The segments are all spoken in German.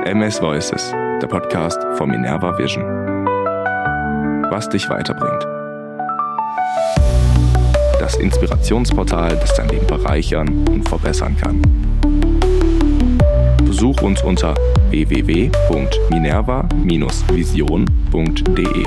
MS Voices, der Podcast von Minerva Vision. Was dich weiterbringt. Das Inspirationsportal, das dein Leben bereichern und verbessern kann. Besuch uns unter www.minerva-vision.de.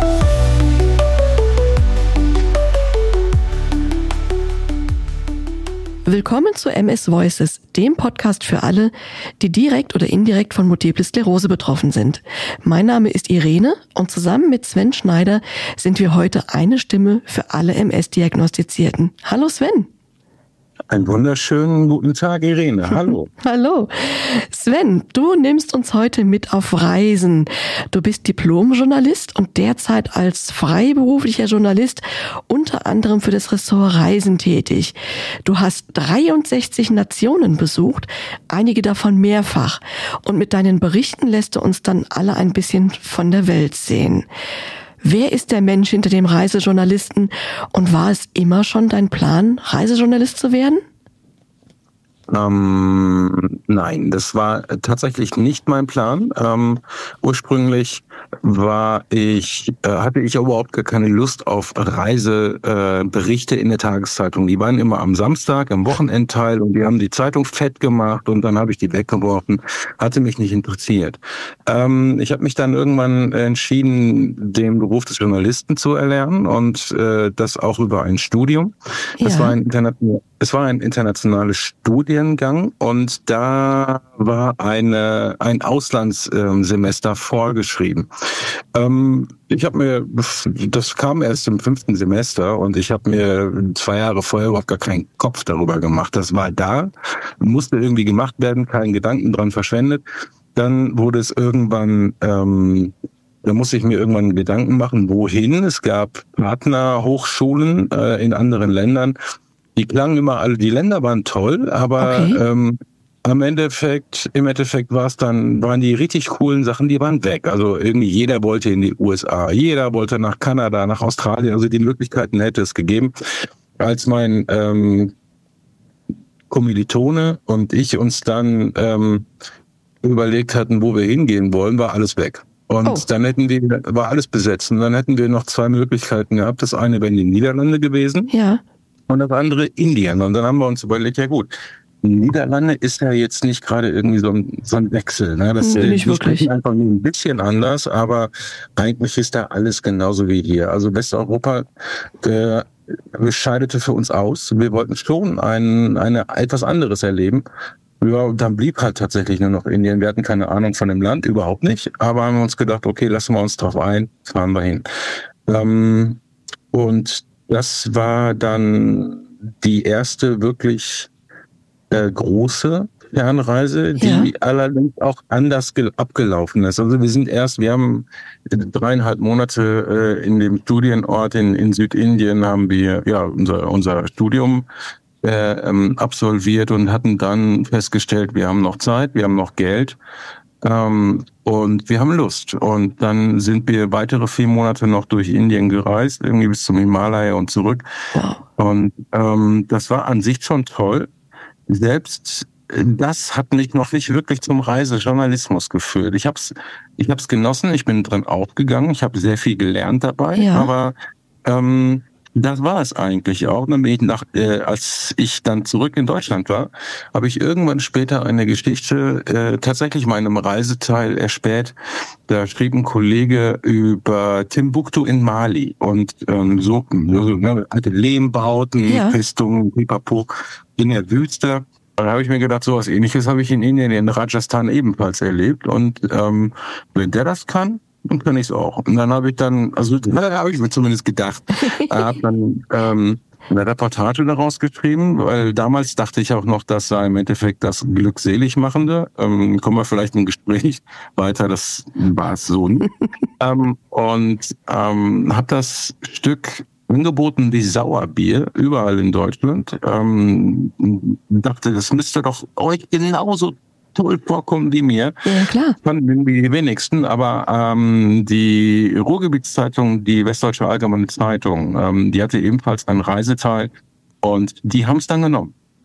Willkommen zu MS Voices, dem Podcast für alle, die direkt oder indirekt von Multiple Sklerose betroffen sind. Mein Name ist Irene und zusammen mit Sven Schneider sind wir heute eine Stimme für alle MS-Diagnostizierten. Hallo Sven. Einen wunderschönen guten Tag, Irene. Hallo. Hallo. Sven, du nimmst uns heute mit auf Reisen. Du bist Diplom-Journalist und derzeit als freiberuflicher Journalist unter anderem für das Ressort Reisen tätig. Du hast 63 Nationen besucht, einige davon mehrfach. Und mit deinen Berichten lässt du uns dann alle ein bisschen von der Welt sehen. Wer ist der Mensch hinter dem Reisejournalisten und war es immer schon dein Plan, Reisejournalist zu werden? Nein, das war tatsächlich nicht mein Plan. Ursprünglich hatte ich überhaupt gar keine Lust auf Reiseberichte in der Tageszeitung. Die waren immer am Samstag, am Wochenendteil und die haben die Zeitung fett gemacht und dann habe ich die weggeworfen. Hatte mich nicht interessiert. Ich habe mich dann irgendwann entschieden, den Beruf des Journalisten zu erlernen und das auch über ein Studium. Es war ein internationales Studiengang und da war ein Auslandssemester vorgeschrieben. Das kam erst im 5. Semester und ich habe mir 2 Jahre vorher überhaupt gar keinen Kopf darüber gemacht. Das war da, musste irgendwie gemacht werden, keinen Gedanken dran verschwendet. Dann wurde es irgendwann, da musste ich mir irgendwann Gedanken machen, wohin. Es gab Partnerhochschulen in anderen Ländern. Die klangen immer alle, die Länder waren toll, aber okay. Im Endeffekt waren die richtig coolen Sachen, die waren weg. Also irgendwie jeder wollte in die USA, jeder wollte nach Kanada, nach Australien, also die Möglichkeiten hätte es gegeben. Als mein Kommilitone und ich uns dann überlegt hatten, wo wir hingehen wollen, war alles weg. Und dann war alles besetzt. Und dann hätten wir noch 2 Möglichkeiten gehabt. Das eine wären die Niederlande gewesen. Ja. Und das andere Indien. Und dann haben wir uns überlegt, ja gut, Niederlande ist ja jetzt nicht gerade irgendwie so ein Wechsel. Ne? Das nicht wirklich. Einfach nur ein bisschen anders, aber eigentlich ist da alles genauso wie hier. Also Westeuropa scheidete für uns aus. Wir wollten schon etwas anderes erleben. Ja, und dann blieb halt tatsächlich nur noch Indien. Wir hatten keine Ahnung von dem Land, überhaupt nicht. Aber haben uns gedacht, okay, lassen wir uns drauf ein, fahren wir hin. Und das war dann die erste wirklich große Fernreise, die allerdings auch anders abgelaufen ist. Also wir haben 3,5 Monate in dem Studienort in Südindien haben wir unser Studium absolviert und hatten dann festgestellt, wir haben noch Zeit, wir haben noch Geld und wir haben Lust. Und dann sind wir weitere 4 Monate noch durch Indien gereist, irgendwie bis zum Himalaya und zurück. Und das war an sich schon toll. Selbst das hat mich noch nicht wirklich zum Reisejournalismus geführt. Ich hab's genossen, ich bin drin aufgegangen, ich habe sehr viel gelernt dabei, aber das war es eigentlich auch. Dann bin ich als ich dann zurück in Deutschland war, habe ich irgendwann später eine Geschichte tatsächlich meinem Reiseteil erspäht. Da schrieb ein Kollege über Timbuktu in Mali und alte Lehmbauten, Festungen, Pipapo in der Wüste. Dann habe ich mir gedacht, so was Ähnliches habe ich in Indien, in Rajasthan ebenfalls erlebt. Und wenn der das kann, dann kann ich es auch. Und dann habe ich da habe ich mir zumindest gedacht, habe dann eine Reportage daraus geschrieben, weil damals dachte ich auch noch, das sei im Endeffekt das Glückseligmachende. Kommen wir vielleicht im Gespräch weiter, das war es so nicht. Und habe das Stück angeboten wie Sauerbier überall in Deutschland. Dachte, das müsste doch euch genauso toll vorkommen wie mir. Ja, klar. Fanden irgendwie die wenigsten, aber die Ruhrgebietszeitung, die Westdeutsche Allgemeine Zeitung, die hatte ebenfalls einen Reiseteil und die haben es dann genommen.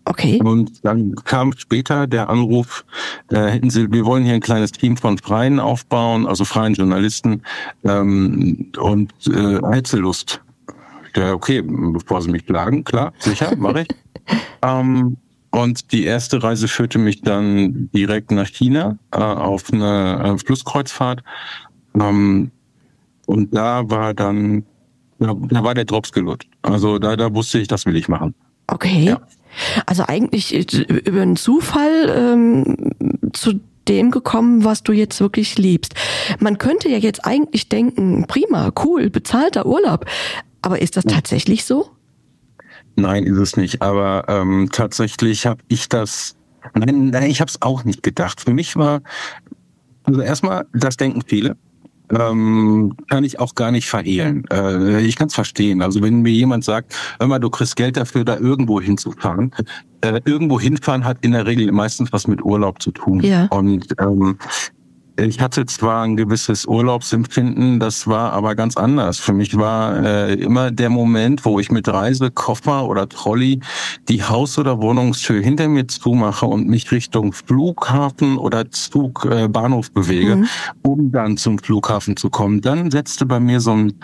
Okay. Und dann kam später der Anruf, wir wollen hier ein kleines Team von Freien aufbauen, also freien Journalisten, und hättest du Lust? Ja, okay, bevor sie mich plagen, klar, sicher, mache ich. Und die erste Reise führte mich dann direkt nach China auf eine Flusskreuzfahrt. Und da war dann, da war der Drops gelutscht. Also da wusste ich, das will ich machen. Okay. Ja. Also eigentlich über einen Zufall zu dem gekommen, was du jetzt wirklich liebst. Man könnte ja jetzt eigentlich denken, prima, cool, bezahlter Urlaub. Aber ist das tatsächlich so? Nein, ist es nicht. Aber tatsächlich habe ich das... Nein, ich habe es auch nicht gedacht. Für mich war... Also erstmal, das denken viele. Kann ich auch gar nicht verhehlen. Ich kann es verstehen. Also wenn mir jemand sagt, hör mal, du kriegst Geld dafür, da irgendwo hinzufahren. Irgendwo hinfahren hat in der Regel meistens was mit Urlaub zu tun. Ja. Und ich hatte zwar ein gewisses Urlaubsempfinden, das war aber ganz anders. Für mich war immer der Moment, wo ich mit Reisekoffer oder Trolley die Haus- oder Wohnungstür hinter mir zumache und mich Richtung Flughafen oder Zug, Bahnhof bewege, um dann zum Flughafen zu kommen. Dann setzte bei mir so ein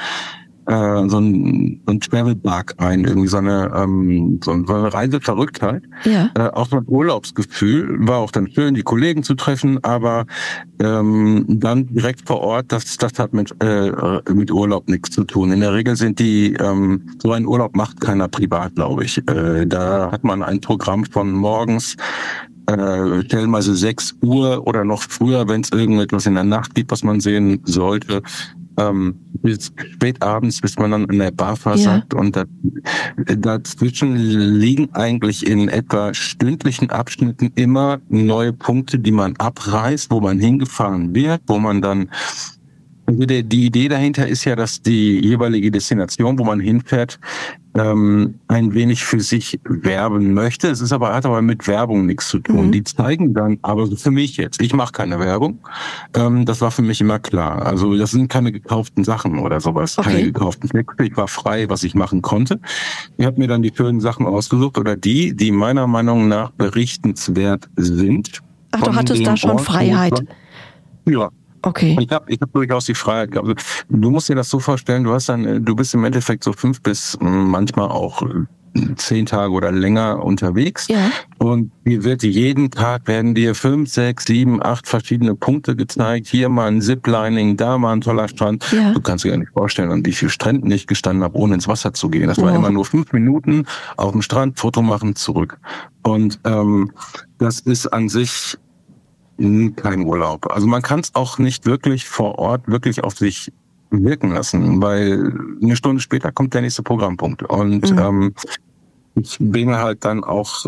Travel-Bug ein, irgendwie so eine Reiseverrücktheit. Ja. Auch so ein Urlaubsgefühl, war auch dann schön, die Kollegen zu treffen, aber dann direkt vor Ort, das hat mit Urlaub nichts zu tun. In der Regel sind so ein Urlaub macht keiner privat, glaube ich. Da hat man ein Programm von morgens stellenweise 6 Uhr oder noch früher, wenn es irgendetwas in der Nacht gibt, was man sehen sollte, bis spät abends, bis man dann in der Bar versackt. Ja. Und dazwischen liegen eigentlich in etwa stündlichen Abschnitten immer neue Punkte, die man abreißt, wo man hingefahren wird, wo man dann... Die Idee dahinter ist ja, dass die jeweilige Destination, wo man hinfährt, ein wenig für sich werben möchte. Es hat aber mit Werbung nichts zu tun. Die zeigen dann, aber für mich jetzt, ich mache keine Werbung, das war für mich immer klar. Also das sind keine gekauften Sachen oder sowas, keine gekauften Texte. Ich war frei, was ich machen konnte. Ich habe mir dann die schönen Sachen ausgesucht oder die meiner Meinung nach berichtenswert sind. Ach, du hattest da schon Freiheit. Ja. Okay. Ich hab durchaus die Freiheit gehabt. Du musst dir das so vorstellen, du bist im Endeffekt so 5 bis manchmal auch 10 Tage oder länger unterwegs. Ja. Und jeden Tag werden dir 5, 6, 7, 8 verschiedene Punkte gezeigt. Hier mal ein Ziplining, da mal ein toller Strand. Ja. Du kannst dir gar nicht vorstellen, an wie vielen Stränden ich gestanden habe, ohne ins Wasser zu gehen. Das war immer nur 5 Minuten auf dem Strand, Foto machen, zurück. Und das ist an sich kein Urlaub. Also man kann es auch nicht wirklich vor Ort wirklich auf sich wirken lassen, weil eine Stunde später kommt der nächste Programmpunkt. Und ich bin halt dann auch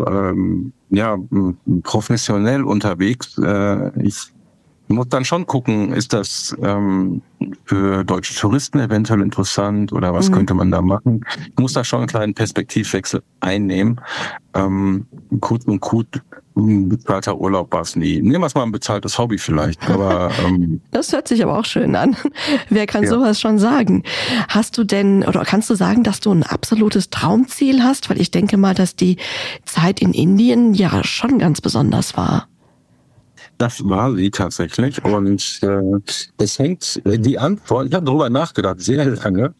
professionell unterwegs. Ich muss dann schon gucken, ist das für deutsche Touristen eventuell interessant oder was könnte man da machen? Ich muss da schon einen kleinen Perspektivwechsel einnehmen. Kurz und gut, bezahlter Urlaub war es nie. Nehmen wir es mal ein bezahltes Hobby vielleicht. Aber das hört sich aber auch schön an. Wer kann sowas schon sagen? Hast du denn, oder kannst du sagen, dass du ein absolutes Traumziel hast? Weil ich denke mal, dass die Zeit in Indien ja schon ganz besonders war. Das war sie tatsächlich und es hängt, die Antwort, ich habe darüber nachgedacht, sehr lange,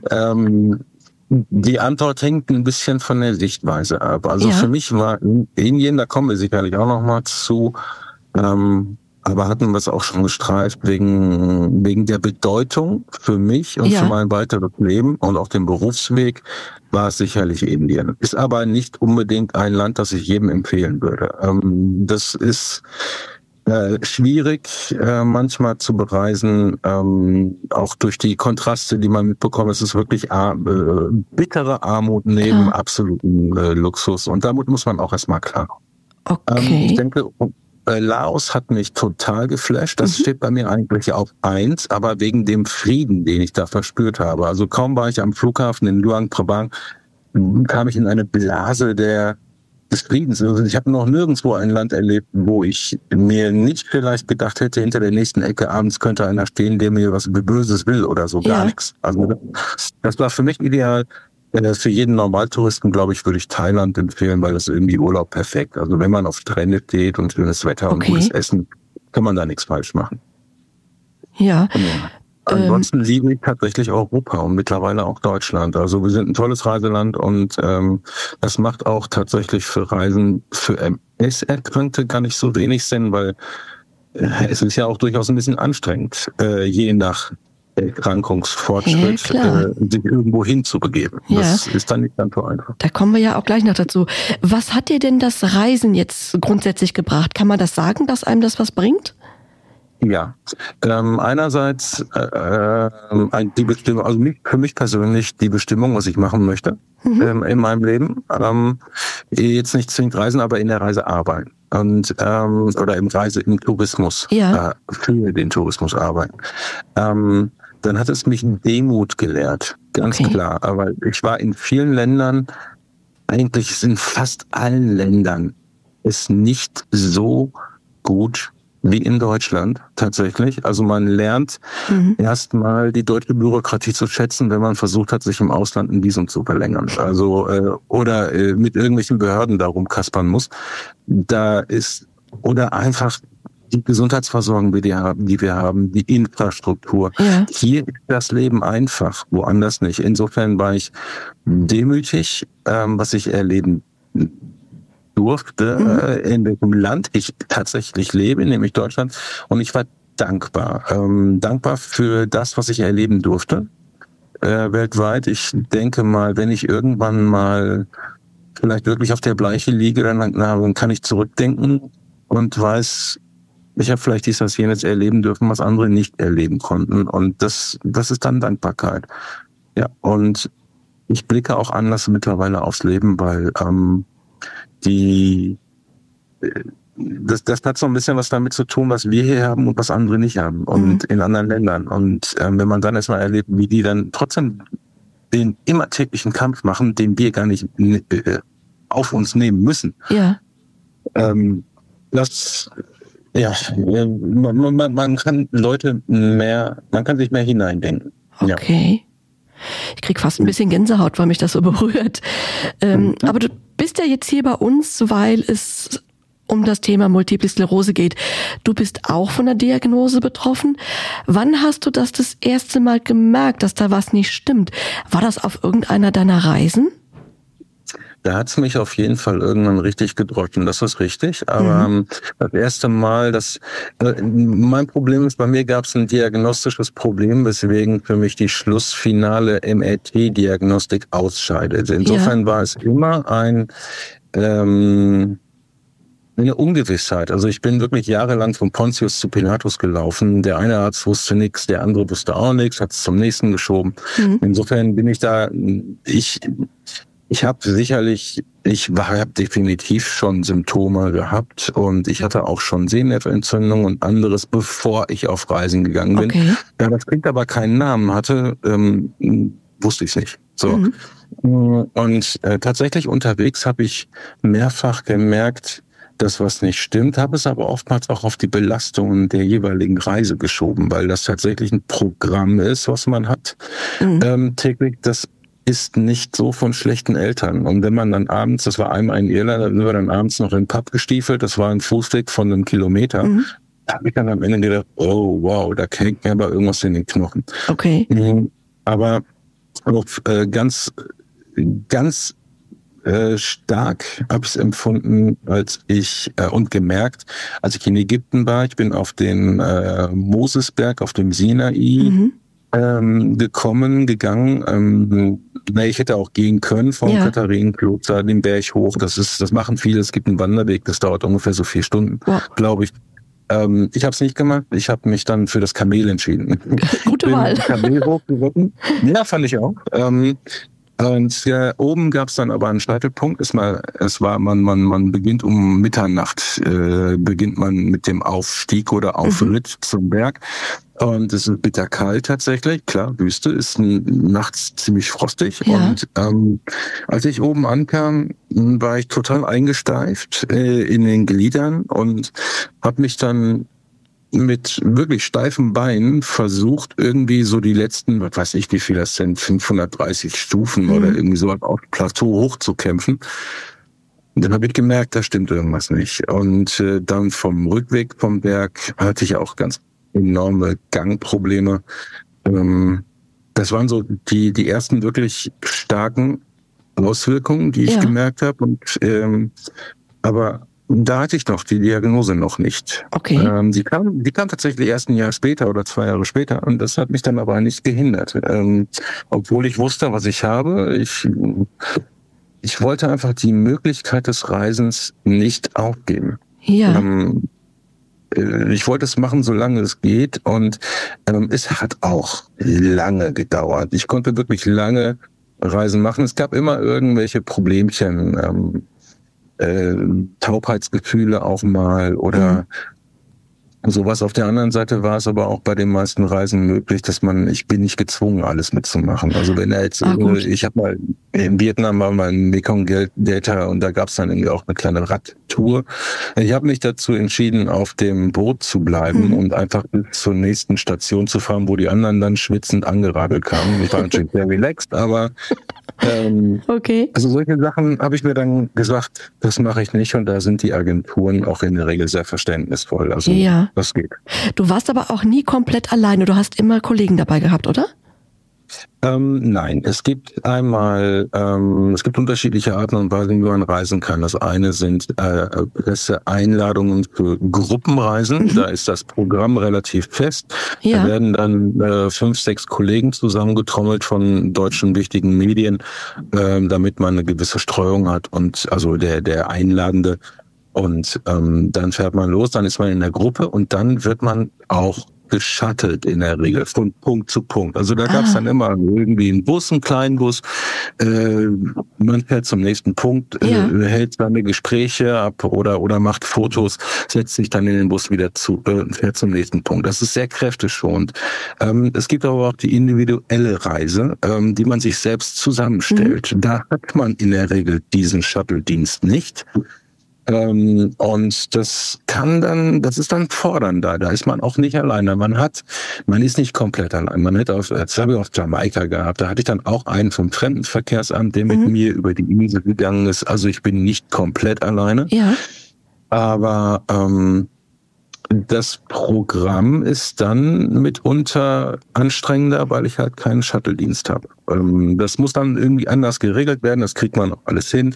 die Antwort hängt ein bisschen von der Sichtweise ab. Also für mich war Indien, da kommen wir sicherlich auch noch mal zu, aber hatten wir es auch schon gestreift, wegen der Bedeutung für mich und für mein weiteres Leben und auch den Berufsweg war es sicherlich Indien. Ist aber nicht unbedingt ein Land, das ich jedem empfehlen würde. Das ist schwierig manchmal zu bereisen, auch durch die Kontraste, die man mitbekommt. Es ist wirklich bittere Armut neben absoluten Luxus und damit muss man auch erstmal klarkommen. Okay. Ich denke, Laos hat mich total geflasht. Das steht bei mir eigentlich auf 1, aber wegen dem Frieden, den ich da verspürt habe. Also kaum war ich am Flughafen in Luang Prabang, kam ich in eine Blase des Friedens. Also ich habe noch nirgendwo ein Land erlebt, wo ich mir nicht vielleicht gedacht hätte, hinter der nächsten Ecke abends könnte einer stehen, der mir was Böses will oder so, gar nichts. Also das war für mich ideal. Für jeden Normaltouristen, glaube ich, würde ich Thailand empfehlen, weil das ist irgendwie Urlaub perfekt. Also wenn man auf Strände steht und schönes Wetter und gutes Essen, kann man da nichts falsch machen. Ja. Ansonsten liebe ich tatsächlich Europa und mittlerweile auch Deutschland. Also wir sind ein tolles Reiseland und das macht auch tatsächlich für Reisen für MS-Erkrankte gar nicht so wenig Sinn, weil es ist ja auch durchaus ein bisschen anstrengend, je nach Erkrankungsfortschritt sich irgendwo hinzubegeben. Ja. Das ist dann nicht ganz so einfach. Da kommen wir ja auch gleich noch dazu. Was hat dir denn das Reisen jetzt grundsätzlich gebracht? Kann man das sagen, dass einem das was bringt? Ja, einerseits die Bestimmung, also für mich persönlich die Bestimmung, was ich machen möchte in meinem Leben. Jetzt nicht zwingend reisen, aber in der Reise arbeiten und oder im Tourismus für den Tourismus arbeiten. Dann hat es mich Demut gelehrt, ganz klar. Aber ich war in vielen Ländern, eigentlich ist in fast allen Ländern ist nicht so gut wie in Deutschland tatsächlich. Also man lernt erstmal die deutsche Bürokratie zu schätzen, wenn man versucht hat, sich im Ausland ein Visum zu verlängern. Also oder mit irgendwelchen Behörden darum kaspern muss. Oder einfach die Gesundheitsversorgung, die wir haben, die Infrastruktur. Ja. Hier ist das Leben einfach, woanders nicht. Insofern war ich demütig, was ich erleben durfte, in welchem Land ich tatsächlich lebe, nämlich Deutschland. Und ich war dankbar. Dankbar für das, was ich erleben durfte, weltweit. Ich denke mal, wenn ich irgendwann mal vielleicht wirklich auf der Bleiche liege, dann kann ich zurückdenken und weiß, ich habe vielleicht dies, das, jenes erleben dürfen, was andere nicht erleben konnten. Und das ist dann Dankbarkeit. Ja, und ich blicke auch anders mittlerweile aufs Leben, weil das hat so ein bisschen was damit zu tun, was wir hier haben und was andere nicht haben und in anderen Ländern. Und wenn man dann erstmal erlebt, wie die dann trotzdem den immer täglichen Kampf machen, den wir gar nicht auf uns nehmen müssen. Ja. Man kann man kann sich mehr hineindenken. Okay. Ja. Ich krieg fast ein bisschen Gänsehaut, weil mich das so berührt. Aber du bist ja jetzt hier bei uns, weil es um das Thema Multiple Sklerose geht. Du bist auch von der Diagnose betroffen. Wann hast du das erste Mal gemerkt, dass da was nicht stimmt? War das auf irgendeiner deiner Reisen? Da hat's mich auf jeden Fall irgendwann richtig gedroschen, das ist richtig. Aber das erste Mal, mein Problem ist, bei mir gab's ein diagnostisches Problem, weswegen für mich die schlussfinale MRT-Diagnostik ausscheidet. Insofern war es immer eine Ungewissheit. Also ich bin wirklich jahrelang von Pontius zu Pilatus gelaufen. Der eine Arzt wusste nichts, der andere wusste auch nichts, hat es zum nächsten geschoben. Insofern bin ich da, ich habe definitiv schon Symptome gehabt und ich hatte auch schon Sehnervenentzündung und anderes, bevor ich auf Reisen gegangen bin. Okay. Da das Kind aber keinen Namen hatte, wusste ich es nicht. So. Und tatsächlich unterwegs habe ich mehrfach gemerkt, dass was nicht stimmt, habe es aber oftmals auch auf die Belastungen der jeweiligen Reise geschoben, weil das tatsächlich ein Programm ist, was man hat täglich. Das ist nicht so von schlechten Eltern. Und wenn man dann abends, das war einmal in Irland, da sind wir dann abends noch in den Pub gestiefelt, das war ein Fußweg von 1 Kilometer, da habe ich dann am Ende gedacht, oh wow, da hängt mir aber irgendwas in den Knochen. Okay. Aber auch ganz stark habe ich es empfunden, als ich und gemerkt, als ich in Ägypten war, ich bin auf den Mosesberg, auf dem Sinai gegangen. Ich hätte auch gehen können vom Katharinenkloster, den Berg hoch. Das machen viele. Es gibt einen Wanderweg, das dauert ungefähr so 4 Stunden, glaube ich. Ich habe es nicht gemacht. Ich habe mich dann für das Kamel entschieden. Gute Wahl. Kamel hochgeritten. Ja, fand ich auch. Und oben gab es dann aber einen Scheitelpunkt. Man beginnt um Mitternacht, beginnt man mit dem Aufstieg oder Aufritt zum Berg. Und es ist bitterkalt tatsächlich. Klar, Wüste ist nachts ziemlich frostig. Ja. Und als ich oben ankam, war ich total eingesteift in den Gliedern und habe mich dann mit wirklich steifen Beinen versucht, irgendwie so die letzten, was weiß ich, wie viel das sind, 530 Stufen oder irgendwie so auf Plateau hochzukämpfen. Und dann habe ich gemerkt, da stimmt irgendwas nicht. Und dann vom Rückweg vom Berg hatte ich auch ganz enorme Gangprobleme. Das waren so die ersten wirklich starken Auswirkungen, die ich gemerkt habe. Und aber da hatte ich noch die Diagnose noch nicht. Okay. Die kam tatsächlich erst ein Jahr später oder 2 Jahre später. Und das hat mich dann aber nicht gehindert. Obwohl ich wusste, was ich habe. Ich wollte einfach die Möglichkeit des Reisens nicht aufgeben. Ja. Ich wollte es machen, solange es geht. Und es hat auch lange gedauert. Ich konnte wirklich lange Reisen machen. Es gab immer irgendwelche Problemchen, Taubheitsgefühle auch mal oder sowas. Auf der anderen Seite war es aber auch bei den meisten Reisen möglich, dass ich bin nicht gezwungen, alles mitzumachen. Also wenn er jetzt, ich habe mal in Vietnam mal einen Mekong-Delta und da gab es dann irgendwie auch eine kleine Radtour. Ich habe mich dazu entschieden, auf dem Boot zu bleiben und einfach bis zur nächsten Station zu fahren, wo die anderen dann schwitzend angeradelt kamen. Ich war natürlich sehr relaxed, aber okay. Also solche Sachen habe ich mir dann gesagt, das mache ich nicht und da sind die Agenturen auch in der Regel sehr verständnisvoll. Also das geht. Du warst aber auch nie komplett alleine, du hast immer Kollegen dabei gehabt, oder? Nein, es gibt unterschiedliche Arten und Weisen, wie man reisen kann. Das eine sind Presseeinladungen für Gruppenreisen. Da ist das Programm relativ fest. Da werden dann 5, 6 Kollegen zusammengetrommelt von deutschen wichtigen Medien, damit man eine gewisse Streuung hat und also der Einladende. Und dann fährt man los, dann ist man in der Gruppe und dann wird man auch geschattelt in der Regel von Punkt zu Punkt. Also da gab es dann immer irgendwie einen Bus, einen kleinen Bus. Man fährt zum nächsten Punkt, hält seine Gespräche ab oder macht Fotos, setzt sich dann in den Bus wieder fährt zum nächsten Punkt. Das ist sehr kräfteschonend. Es gibt aber auch die individuelle Reise, die man sich selbst zusammenstellt. Da hat man in der Regel diesen Shuttle-Dienst nicht. Und das ist dann fordernder. Da ist man auch nicht alleine. Man ist nicht komplett allein. Das habe ich auf Jamaika gehabt. Da hatte ich dann auch einen vom Fremdenverkehrsamt, der mit mir über die Insel gegangen ist. Also ich bin nicht komplett alleine. Ja. Aber das Programm ist dann mitunter anstrengender, weil ich halt keinen Shuttle-Dienst habe. Das muss dann irgendwie anders geregelt werden. Das kriegt man auch alles hin.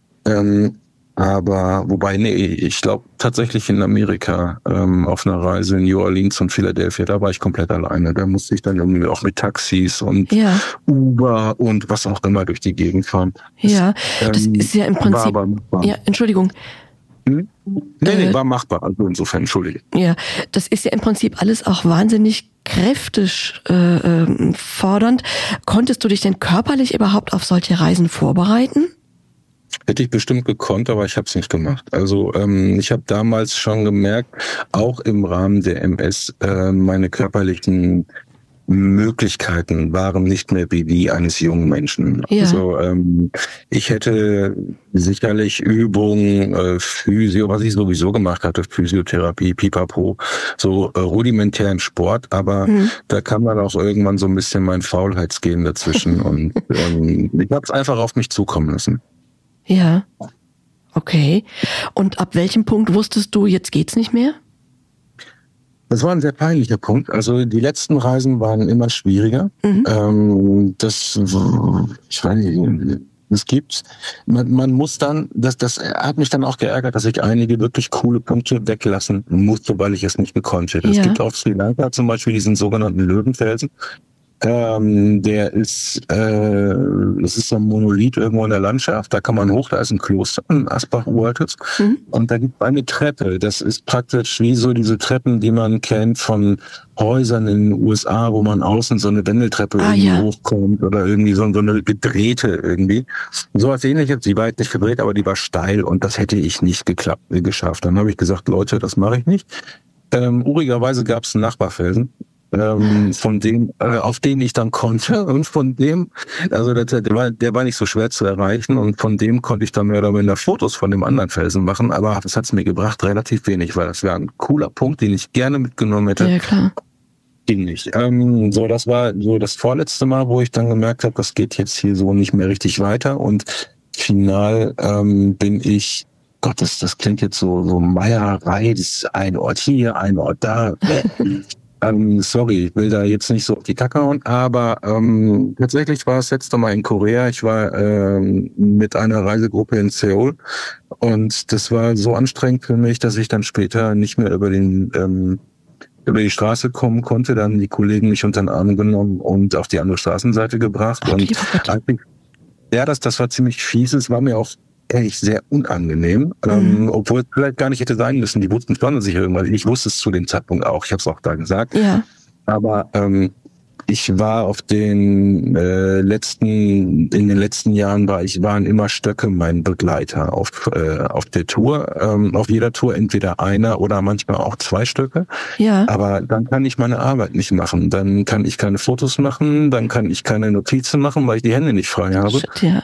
Aber ich glaube tatsächlich in Amerika auf einer Reise in New Orleans und Philadelphia, da war ich komplett alleine. Da musste ich dann irgendwie auch mit Taxis und Uber und was auch immer durch die Gegend fahren. Das ist ja im Prinzip... Ja, Entschuldigung. Nee, war machbar. Also insofern, entschuldige. Ja, das ist ja im Prinzip alles auch wahnsinnig kräftig fordernd. Konntest du dich denn körperlich überhaupt auf solche Reisen vorbereiten? Hätte ich bestimmt gekonnt, aber ich habe es nicht gemacht. Also ich habe damals schon gemerkt, auch im Rahmen der MS, meine körperlichen Möglichkeiten waren nicht mehr wie die eines jungen Menschen. Ja. Also ich hätte sicherlich Übungen, Physio, was ich sowieso gemacht hatte, Physiotherapie, Pipapo, so rudimentären Sport, aber da kam dann auch irgendwann so ein bisschen mein Faulheitsgehen dazwischen und ich habe es einfach auf mich zukommen lassen. Ja, okay. Und ab welchem Punkt wusstest du, jetzt geht's nicht mehr? Das war ein sehr peinlicher Punkt. Also die letzten Reisen waren immer schwieriger. Ich weiß nicht, es gibt's. Man muss dann, das hat mich dann auch geärgert, dass ich einige wirklich coole Punkte weglassen musste, weil ich es nicht gekonnt hätte. Es gibt auf Sri Lanka zum Beispiel diesen sogenannten Löwenfelsen. Der ist, das ist so ein Monolith irgendwo in der Landschaft, da kann man hoch, da ist ein Kloster, ein Asbach-uraltes, und da gibt es eine Treppe, das ist praktisch wie so diese Treppen, die man kennt von Häusern in den USA, wo man außen so eine Wendeltreppe hochkommt oder irgendwie so eine gedrehte irgendwie. So was Ähnliches, die war halt nicht gedreht, aber die war steil und das hätte ich nicht geschafft. Dann habe ich gesagt, Leute, das mache ich nicht. Urigerweise gab es einen Nachbarfelsen. von dem, auf den ich dann konnte und von dem, also der war nicht so schwer zu erreichen und von dem konnte ich dann mehr oder weniger Fotos von dem anderen Felsen machen, aber das hat's mir gebracht relativ wenig, weil das war ein cooler Punkt, den ich gerne mitgenommen hätte. Ja, klar. Ging nicht. So, das war so das vorletzte Mal, wo ich dann gemerkt habe, das geht jetzt hier so nicht mehr richtig weiter und final bin ich, Gott, das klingt jetzt so Meierei, das ist ein Ort hier, ein Ort da. Sorry, ich will da jetzt nicht so auf die Kacke hauen, aber tatsächlich war es letzte Mal in Korea. Ich war mit einer Reisegruppe in Seoul und das war so anstrengend für mich, dass ich dann später nicht mehr über die Straße kommen konnte. Dann die Kollegen mich unter den Arm genommen und auf die andere Straßenseite gebracht. Ach, und ja, das war ziemlich fies. Es war mir auch ehrlich sehr unangenehm, obwohl es vielleicht gar nicht hätte sein müssen. Die wussten schon, dass ich wusste es zu dem Zeitpunkt auch. Ich habe es auch da gesagt. Ja. Aber ich war in den letzten Jahren waren immer Stöcke mein Begleiter auf der Tour. Auf jeder Tour entweder einer oder manchmal auch 2 Stöcke. Ja. Aber dann kann ich meine Arbeit nicht machen. Dann kann ich keine Fotos machen, dann kann ich keine Notizen machen, weil ich die Hände nicht frei habe. Shit, ja.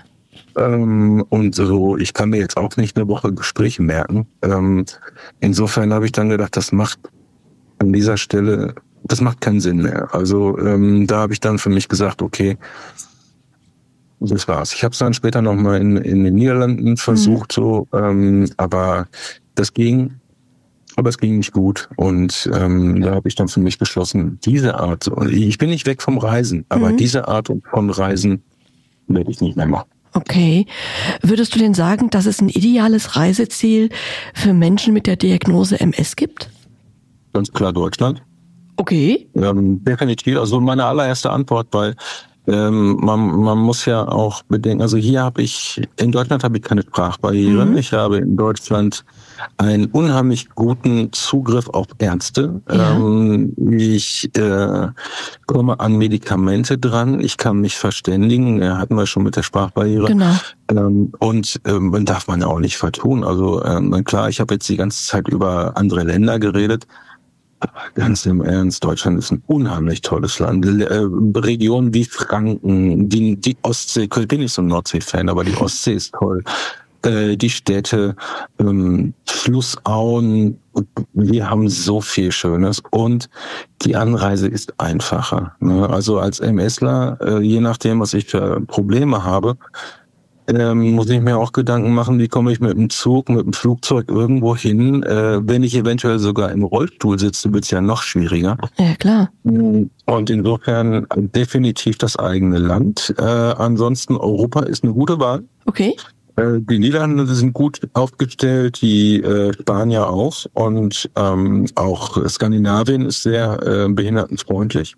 Und so, ich kann mir jetzt auch nicht eine Woche Gespräche merken. Insofern habe ich dann gedacht, das macht an dieser Stelle, das macht keinen Sinn mehr. Also da habe ich dann für mich gesagt, okay, das war's. Ich habe es dann später nochmal in den Niederlanden versucht, aber es ging nicht gut. Und da habe ich dann für mich beschlossen, diese Art, ich bin nicht weg vom Reisen, aber diese Art von Reisen werde ich nicht mehr machen. Okay. Würdest du denn sagen, dass es ein ideales Reiseziel für Menschen mit der Diagnose MS gibt? Ganz klar Deutschland. Okay. Definitiv. Also meine allererste Antwort, weil man muss ja auch bedenken, also in Deutschland habe ich keine Sprachbarriere. Ich habe in Deutschland einen unheimlich guten Zugriff auf Ärzte. Ja. Ich komme an Medikamente dran. Ich kann mich verständigen. Hatten wir schon mit der Sprachbarriere. Genau. Und man darf man ja auch nicht vertun. Also klar, ich habe jetzt die ganze Zeit über andere Länder geredet. Aber ganz im Ernst, Deutschland ist ein unheimlich tolles Land. Regionen wie Franken, die Ostsee, ich bin nicht so ein Nordsee-Fan, aber die Ostsee ist toll. Die Städte, Flussauen, wir haben so viel Schönes und die Anreise ist einfacher. Also als MSler, je nachdem, was ich für Probleme habe, muss ich mir auch Gedanken machen, wie komme ich mit dem Zug, mit dem Flugzeug irgendwo hin. Wenn ich eventuell sogar im Rollstuhl sitze, wird es ja noch schwieriger. Ja, klar. Und insofern definitiv das eigene Land. Ansonsten Europa ist eine gute Wahl. Okay. Die Niederlande sind gut aufgestellt, die Spanier auch. Und auch Skandinavien ist sehr behindertenfreundlich.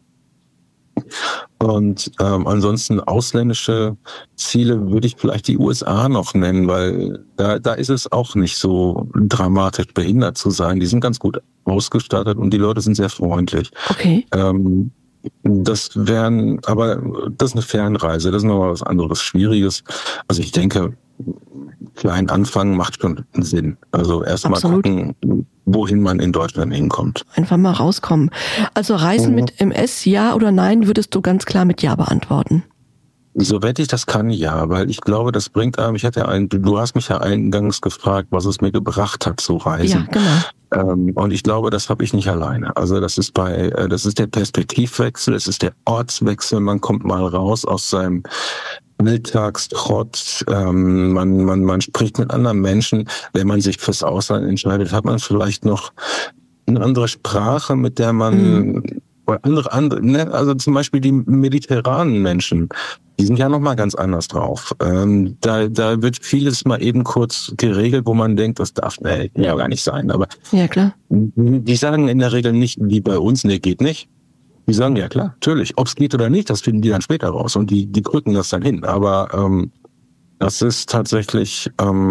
Und ansonsten ausländische Ziele würde ich vielleicht die USA noch nennen, weil da ist es auch nicht so dramatisch, behindert zu sein. Die sind ganz gut ausgestattet und die Leute sind sehr freundlich. Okay. Das ist eine Fernreise, das ist nochmal was anderes, Schwieriges. Also ich denke, kleinen Anfang macht schon Sinn. Also erstmal gucken, wohin man in Deutschland hinkommt. Einfach mal rauskommen. Also Reisen mit MS, ja oder nein, würdest du ganz klar mit Ja beantworten? Soweit ich das kann, ja, weil ich glaube, das bringt einem, du hast mich ja eingangs gefragt, was es mir gebracht hat zu reisen. Ja, genau. Und ich glaube, das habe ich nicht alleine. Also das ist der Perspektivwechsel, es ist der Ortswechsel, man kommt mal raus aus seinem Alltagstrott, man spricht mit anderen Menschen. Wenn man sich fürs Ausland entscheidet, hat man vielleicht noch eine andere Sprache, mit der man also zum Beispiel die mediterranen Menschen, die sind ja noch mal ganz anders drauf. Da wird vieles mal eben kurz geregelt, wo man denkt, das darf ja gar nicht sein. Aber ja, klar. Die sagen in der Regel nicht, wie bei uns, nee, geht nicht. Die sagen, ja klar, natürlich. Ob es geht oder nicht, das finden die dann später raus und die drücken das dann hin. Aber das ist tatsächlich...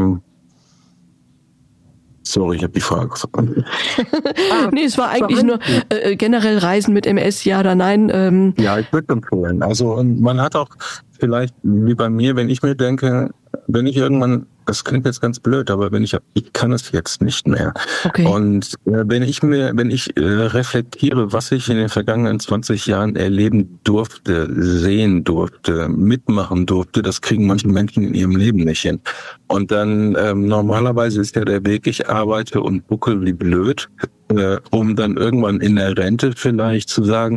Sorry, ich habe die Frage verstanden. Nee, es war eigentlich nur generell Reisen mit MS, ja oder nein. Ja, ich würde empfehlen. Also man hat auch vielleicht wie bei mir, wenn ich mir denke, wenn ich irgendwann, das klingt jetzt ganz blöd, aber ich kann es jetzt nicht mehr. Okay. Und wenn ich reflektiere, was ich in den vergangenen 20 Jahren erleben durfte, sehen durfte, mitmachen durfte, das kriegen manche Menschen in ihrem Leben nicht hin. Und dann normalerweise ist ja der Weg, ich arbeite und buckel wie blöd, um dann irgendwann in der Rente vielleicht zu sagen,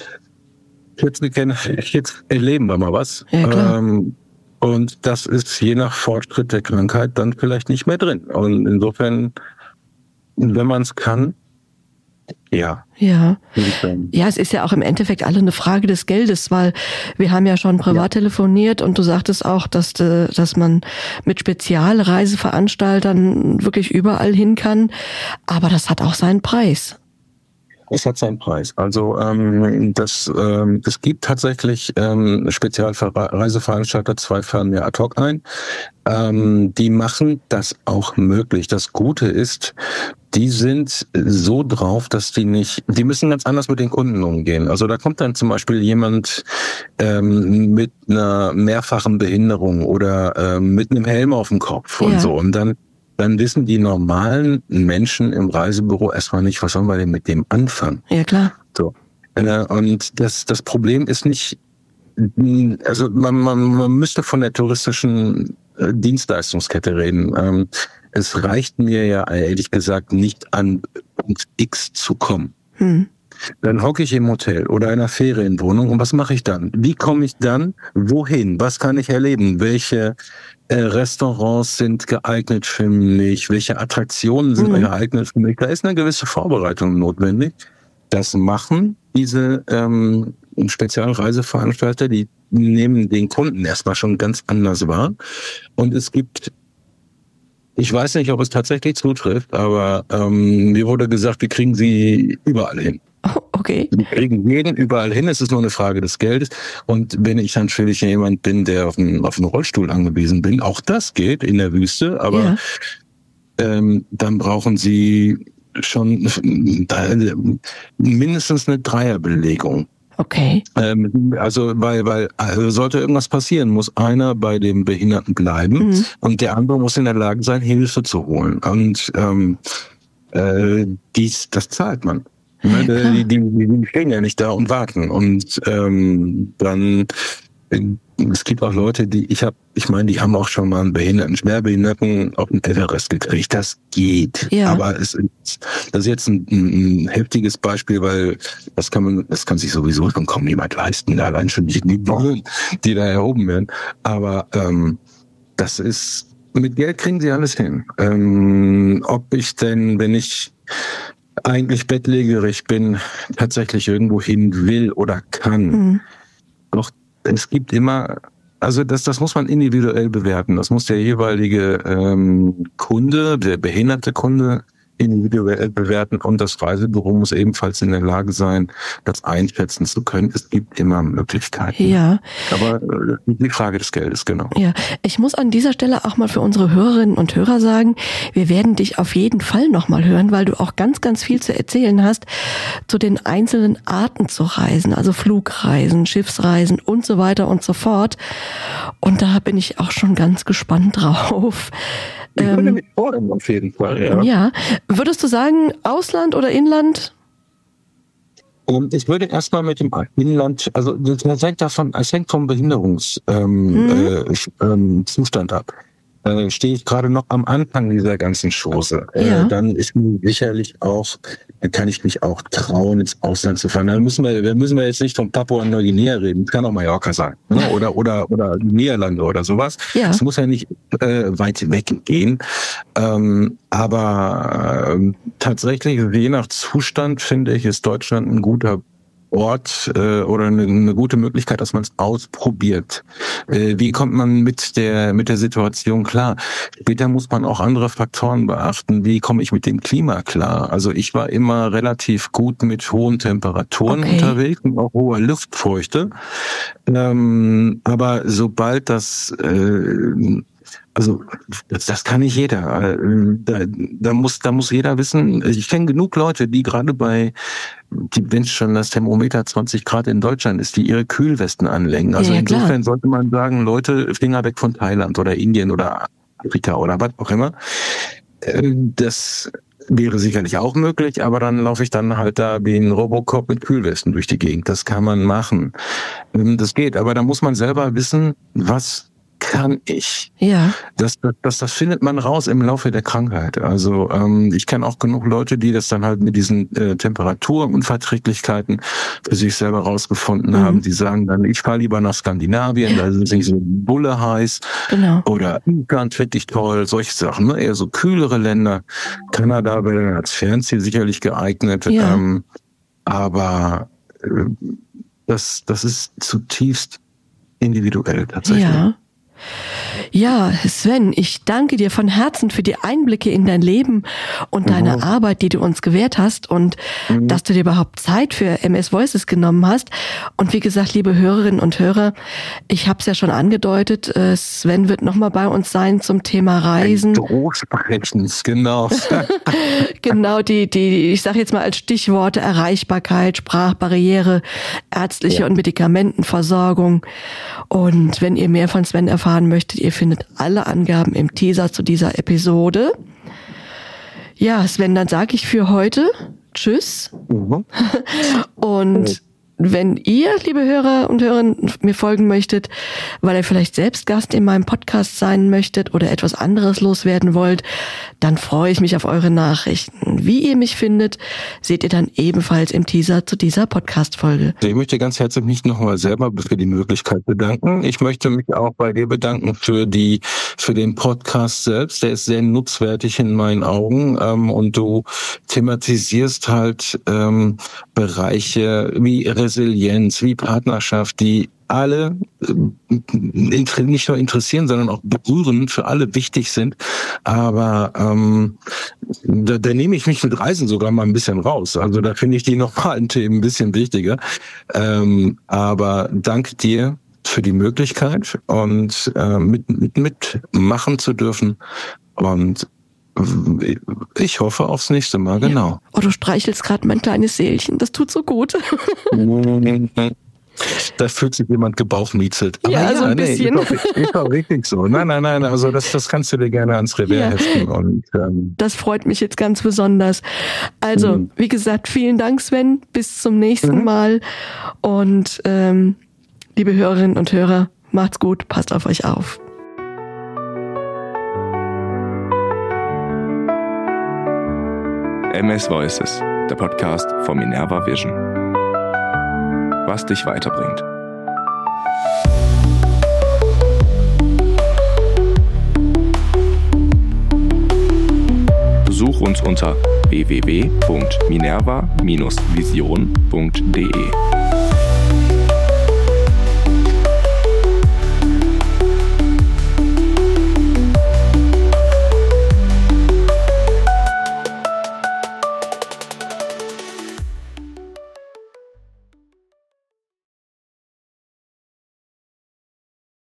jetzt erleben wir mal was. Ja, klar. Und das ist je nach Fortschritt der Krankheit dann vielleicht nicht mehr drin. Und insofern, wenn man es kann, ja. Ja. Ja, es ist ja auch im Endeffekt alle eine Frage des Geldes, weil wir haben ja schon privat telefoniert und du sagtest auch, dass man mit Spezialreiseveranstaltern wirklich überall hin kann. Aber das hat auch seinen Preis. Es hat seinen Preis. Also es gibt tatsächlich Spezialreiseveranstalter, 2 fallen mir ad hoc ein. Die machen das auch möglich. Das Gute ist, die sind so drauf, dass die müssen ganz anders mit den Kunden umgehen. Also da kommt dann zum Beispiel jemand mit einer mehrfachen Behinderung oder mit einem Helm auf dem Kopf und so. Und dann wissen die normalen Menschen im Reisebüro erstmal nicht, was sollen wir denn mit dem anfangen? Ja, klar. So. Und das Problem ist nicht, also man müsste von der touristischen Dienstleistungskette reden. Es reicht mir ja ehrlich gesagt nicht an Punkt X zu kommen. Dann hocke ich im Hotel oder in einer Ferienwohnung und was mache ich dann? Wie komme ich dann? Wohin? Was kann ich erleben? Welche Restaurants sind geeignet für mich? Welche Attraktionen sind geeignet für mich? Da ist eine gewisse Vorbereitung notwendig. Das machen diese Spezialreiseveranstalter, die nehmen den Kunden erstmal schon ganz anders wahr. Und es gibt, ich weiß nicht, ob es tatsächlich zutrifft, aber mir wurde gesagt, wir kriegen sie überall hin. Oh, okay. Wir kriegen jeden überall hin, es ist nur eine Frage des Geldes. Und wenn ich natürlich jemand bin, der auf einen Rollstuhl angewiesen bin, auch das geht in der Wüste, aber dann brauchen sie schon mindestens eine Dreierbelegung. Okay. Also weil sollte irgendwas passieren, muss einer bei dem Behinderten bleiben und der andere muss in der Lage sein, Hilfe zu holen. Und das zahlt man. Ja, die stehen ja nicht da und warten. Und dann es gibt auch Leute, die haben auch schon mal einen Schwerbehinderten auf den Everest gekriegt. Das geht. Ja. Aber das ist jetzt ein heftiges Beispiel, weil das kann sich sowieso schon kaum niemand leisten. Allein schon die Bullen, die da erhoben werden. Aber das ist, mit Geld kriegen sie alles hin. Ob ich denn, wenn ich eigentlich bettlägerig bin, tatsächlich irgendwo hin will oder kann. Doch es gibt immer, also das muss man individuell bewerten. Das muss der jeweilige Kunde, der behinderte Kunde individuell bewerten und das Reisebüro muss ebenfalls in der Lage sein, das einschätzen zu können. Es gibt immer Möglichkeiten. Ja. Aber die Frage des Geldes, genau. Ja, ich muss an dieser Stelle auch mal für unsere Hörerinnen und Hörer sagen, wir werden dich auf jeden Fall nochmal hören, weil du auch ganz, ganz viel zu erzählen hast zu den einzelnen Arten zu reisen, also Flugreisen, Schiffsreisen und so weiter und so fort. Und da bin ich auch schon ganz gespannt drauf. Ich würde mich freuen, auf jeden Fall. Ja. Würdest du sagen, Ausland oder Inland? Ich würde erstmal mit dem Inland, also es hängt vom Behinderungszustand ab. Stehe ich gerade noch am Anfang dieser ganzen Chose. Ja. Dann ist mir sicherlich auch, kann ich mich auch trauen, ins Ausland zu fahren. Dann müssen wir jetzt nicht von Papua-Neuguinea reden. Kann auch Mallorca sein, ne? Oder Niederlande oder sowas. Ja. Es muss ja nicht weit weg gehen. Aber tatsächlich, je nach Zustand, finde ich, ist Deutschland ein guter Ort oder eine gute Möglichkeit, dass man es ausprobiert. Wie kommt man mit der Situation klar? Später muss man auch andere Faktoren beachten. Wie komme ich mit dem Klima klar? Also ich war immer relativ gut mit hohen Temperaturen unterwegs und auch hoher Luftfeuchte. Aber sobald das Also das kann nicht jeder. Da muss jeder wissen. Ich kenne genug Leute, die gerade wenn schon das Thermometer 20 Grad in Deutschland ist, die ihre Kühlwesten anlegen. Also ja, insofern sollte man sagen, Leute, Finger weg von Thailand oder Indien oder Afrika oder was auch immer. Das wäre sicherlich auch möglich, aber dann laufe ich dann halt da wie ein Robocop mit Kühlwesten durch die Gegend. Das kann man machen. Das geht, aber da muss man selber wissen, was kann ich. Ja. Das findet man raus im Laufe der Krankheit. Also ich kenne auch genug Leute, die das dann halt mit diesen Temperaturunverträglichkeiten für sich selber rausgefunden haben. Die sagen dann, ich fahre lieber nach Skandinavien, da ist es nicht so bulle heiß. Genau. Oder Island finde ich toll, solche Sachen. Ne? Eher so kühlere Länder. Kanada wäre als Fernziel sicherlich geeignet. Ja. Aber das ist zutiefst individuell tatsächlich. Ja. Ja, Sven, ich danke dir von Herzen für die Einblicke in dein Leben und deine Arbeit, die du uns gewährt hast und dass du dir überhaupt Zeit für MS Voices genommen hast. Und wie gesagt, liebe Hörerinnen und Hörer, ich habe es ja schon angedeutet, Sven wird nochmal bei uns sein zum Thema Reisen. Großsprechens, genau. Genau, die ich sage jetzt mal als Stichworte Erreichbarkeit, Sprachbarriere, ärztliche und Medikamentenversorgung. Und wenn ihr mehr von Sven erfahren möchtet, ihr findet alle Angaben im Teaser zu dieser Episode. Ja, Sven, dann sage ich für heute Tschüss. Und wenn ihr, liebe Hörer und Hörerinnen, mir folgen möchtet, weil ihr vielleicht selbst Gast in meinem Podcast sein möchtet oder etwas anderes loswerden wollt, dann freue ich mich auf eure Nachrichten. Wie ihr mich findet, seht ihr dann ebenfalls im Teaser zu dieser Podcast-Folge. Ich möchte ganz herzlich mich nochmal selber für die Möglichkeit bedanken. Ich möchte mich auch bei dir bedanken für den Podcast selbst. Der ist sehr nutzwertig in meinen Augen. Und du thematisierst halt Bereiche wie Resilienz, wie Partnerschaft, die alle nicht nur interessieren, sondern auch berühren, für alle wichtig sind. Aber da nehme ich mich mit Reisen sogar mal ein bisschen raus. Also da finde ich die normalen Themen ein bisschen wichtiger. Aber danke dir für die Möglichkeit und mitmachen zu dürfen. Und ich hoffe aufs nächste Mal, genau. Ja. Oh, du streichelst gerade mein kleines Seelchen. Das tut so gut. Da fühlt sich jemand gebauchmietzelt. Aber ja, so ein bisschen. Ist auch richtig so. Nein. Also das kannst du dir gerne ans Revers heften. Und, das freut mich jetzt ganz besonders. Also, wie gesagt, vielen Dank, Sven. Bis zum nächsten Mal. Und liebe Hörerinnen und Hörer, macht's gut. Passt auf euch auf. MS Voices, der Podcast von Minerva Vision. Was dich weiterbringt. Besuch uns unter www.minerva-vision.de.